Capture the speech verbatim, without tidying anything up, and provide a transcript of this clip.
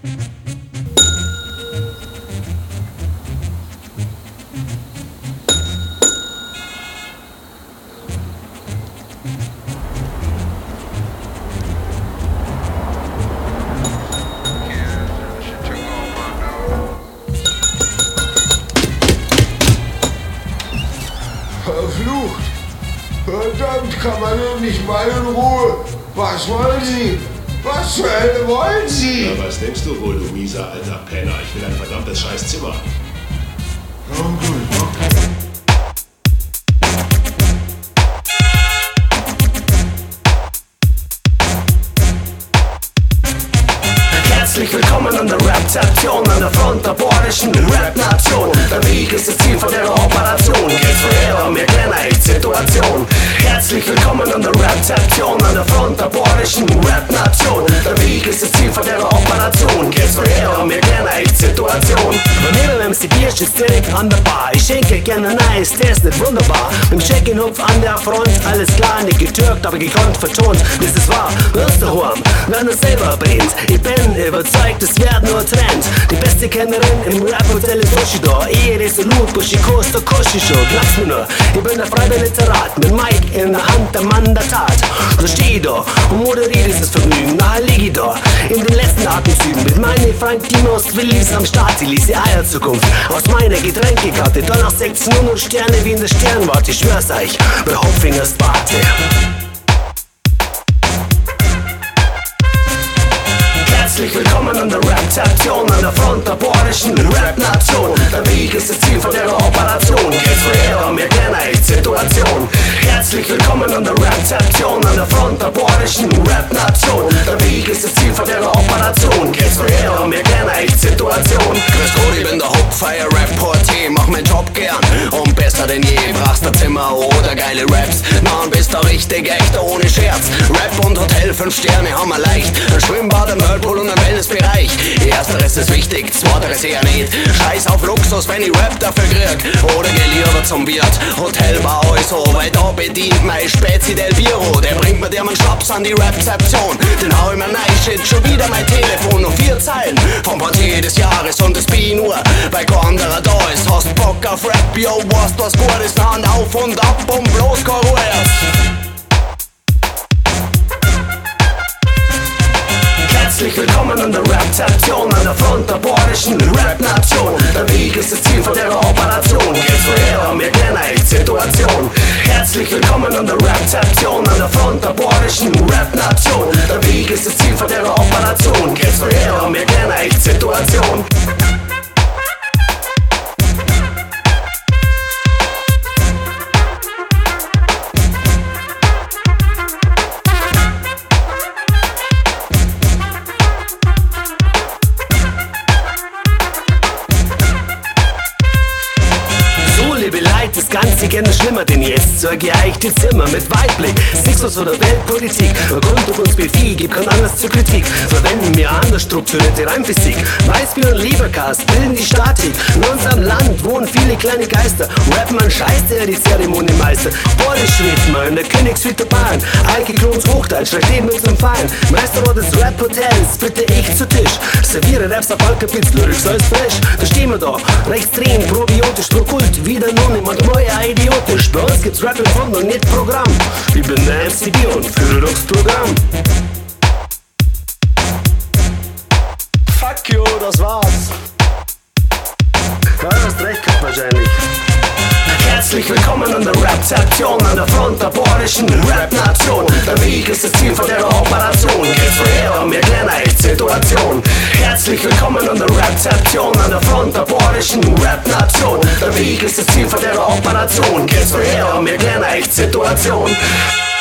Verflucht! Verdammt, kann man doch nicht mal in Ruhe! Was wollen Sie? Was zur Hölle wollen Sie? Na, was denkst du wohl, du mieser alter Penner? Ich will ein verdammtes scheiß Zimmer. Oh gut, okay. Herzlich willkommen an der Rap-Station, an der Front der bohrischen Rap-Nation. Der Weg ist das Ziel von der Operation. Geht's vorher, mir kennen echt Situation. Herzlich willkommen an der Rap-Station, an der Front der bohrischen Rap-Nation. Der Weg ist das Ziel von der Operation. Geht's vorher, mir kennen echt Situation. Bei mir beim M C Bier steht's direkt an der Bar. Ich schenke gerne Nice, der ist nicht wunderbar. Mit dem Check-in-Hupf an der Front, alles klar, nicht getürkt, aber gekonnt vertont. Das ist wahr, wirst du warm, wenn es selber brennt. Ich bin überzeugt, es wird nur Trend. Die beste Kennerin im Rap-Hotel ist Bushido. Ehe Resolut, Bushikos, der Koshi-Show. Glaub's mir nur, ich bin der freie Literat. Mit Mike in der Hand, der Mann der Tat. Da steh ich da und moderiere dieses Vergnügen. Nachher lieg ich da in den letzten Atemzügen. Mit meinen Frank Dinos, Willis am Start. Die ließe Eierzukunft aus meiner Getränkekarte. Danach sechzehn Uhr Sterne wie in der Sternwarte. Ich schwör's euch, bei Hopfingers Barte. Herzlich willkommen an der Rap-Station, an der Front der bohrischen Rap-Nation. Der Weg ist das Ziel von der Operation. Geht's vorher, mir kennen echt Situation. Herzlich willkommen an der Rap-Station, an der Front der bohrischen Rap-Nation. Der Weg ist das Ziel von der Operation. Geht's vorher, mir kennen echt Situation. Grüß Gott, ich bin der Hopfeier Rap-Portier, mach meinen Job gern und besser denn je. Brauchst ein Zimmer oder geile Raps, na und bist du richtig echter ohne Scherz. Rap und Hotel, fünf Sterne haben wir leicht. Ein Schwimmbad, ein Whirlpool und ein Wellnessbereich. Ersteres ist wichtig, zweiteres eher nicht. Scheiß auf Luxus, wenn ich Rap dafür krieg. Oder geh lieber zum Wirt, Hotel war also, weil da bedient mein Spezi del Biro. Der bringt mir der Schnaps an die Rap-Seption. Den hau ich mir rein, shit, schon wieder mein Telefon. Noch vier Zeilen vom Portier des Jahres und es bin nur, weil kein anderer da ist. Hast Bock auf Rap, yo, weißt was gut ist, Hand auf und ab und bloß kein Ruhe erst. Herzlich willkommen an der Rap-Station, an der Front der bohrischen Rap-Nation. Der Weg ist das Ziel von der Operation. Geht's vorher, mir kennen echt Situation. Herzlich willkommen an der Rap-Station, an der Front der bohrischen Rap-Nation. Der Weg ist das Ziel von der Operation. Geht's vorher, mir kennen echt Situation. Das Ganze gerne schlimmer denn jetzt. So ein geeichtes Zimmer mit Weitblick. Sixus oder Weltpolitik. Grund durch uns Befehl, gibt kein Anlass zur Kritik. Verwenden wir anders strukturierte Reimphysik. Weißbier und Leberkast bilden die Statik. In unserem Land wohnen viele kleine Geister. Rapman scheißt er die Zeremoniemeister. Boris Schwedmann in der Königswüter Bahn. Eike Klons Hochdeutsch, schreibt jeden mit zum Fein. Meisterort des Rap-Hotels, bitte ich zu Tisch. Serviere Raps auf Alkapitz, Lyrics alles fresh. Da stehen wir da, rechts drehen, probiotisch, pro Kult, wieder nun immer neuer idiotisch. Bei uns gibt's Rap im Fond und nicht Programm. Ich bin der M C B und führe durchs Programm. Fuck you, das war's. Ja, du hast recht gehabt wahrscheinlich. Herzlich willkommen an der Rap-Station, an der Front der bohrischen Rap-Nation. Der Weg ist das Ziel von der Operation. Geht's vorher, mir kennen echt Situation. Herzlich willkommen an der Rap-Station, an der Front der bohrischen Rap-Nation. Der Weg ist das Ziel von der Operation. Geht's vorher, mir kennen echt Situation.